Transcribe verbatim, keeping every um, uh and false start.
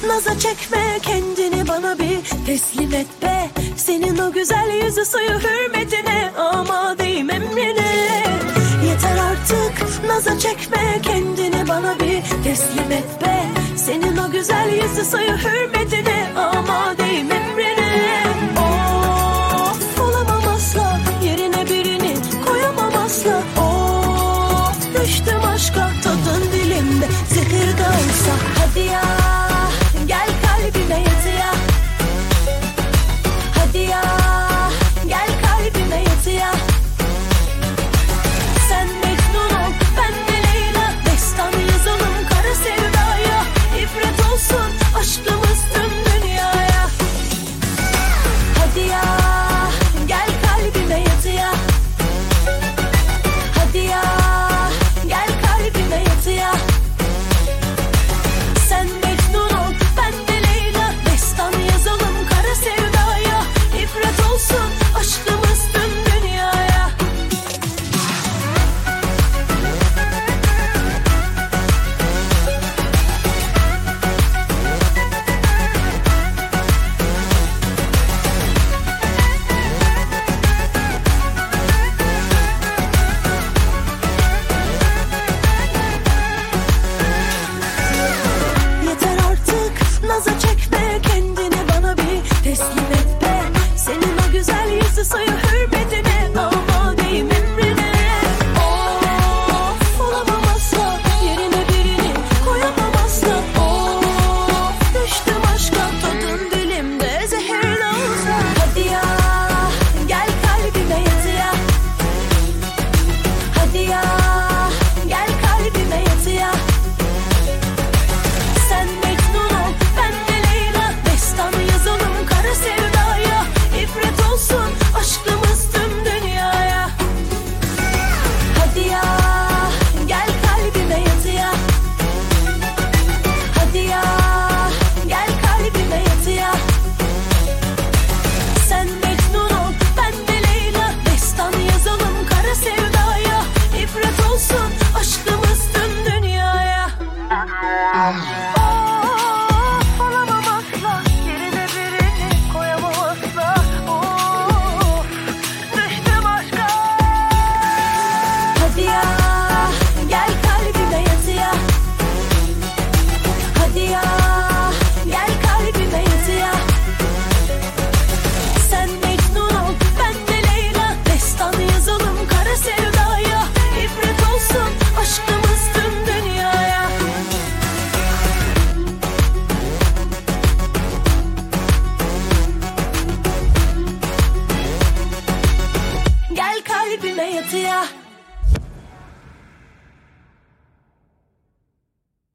naza çekme kendini, bana bir teslim et be. Senin o güzel yüzü suyu hürmetine, amadeyim emrine. Yeter artık naza çekme kendini, bana bir teslim et be. Senin o güzel yüzü suyu hürmetine, amadeyim emrine. Of, olamam asla, yerine birini koyamam asla. Of, düştüm aşka, tadın dilimde zehir de olsa. Hadi ya, gel kalbime yat ya. Hadi ya, gel kalbime yat ya. Sen Mecnun ol, ben de Leyla. Destan yazalım kara sevdaya. İbret olsun aşkımız tüm dünyaya. Hadi ya, gel kalbime yat ya. Hadi ya, gel kalbime yat ya. Sen Mecnun ol, ben de Leyla. Destan yazalım kara sevdaya. İbret olsun aşkımız tüm dünyaya. Yeter artık naza çekme kendini, bana bir teslim et be. Senin o güzel yüzü suyu hürmetine, amadeyim emrine. Of, olamam asla, yerine birini koyamam asla. Of, düştüm aşka, tadın dilimde zehirli olsa. Hadi ya, gel kalbime yat ya. Hadi ya, gel kalbime yat ya. Sen Mecnun ol, ben de Leyla. Destan yazalım kara sevdaya. İbret olsun aşkımız tüm dünyaya. Hadi ya, gel kalbime yat ya. Hadi ya, gel kalbime yat ya. Sen Mecnun ol, ben de Leyla. Destan yazalım kara sevdaya. İbret olsun aşkımız tüm dünyaya. Of, olamam asla, yerine birini koyamam asla. Of, düştüm aşka. Hadi ya, gel kalbime yat ya. Hadi ya, gel kalbime yat ya. Sen Mecnun ol, ben de Leyla. Destan yazalım kara sevdaya. İbret olsun aşkımız tüm dünyaya. Gel kalbime yat ya.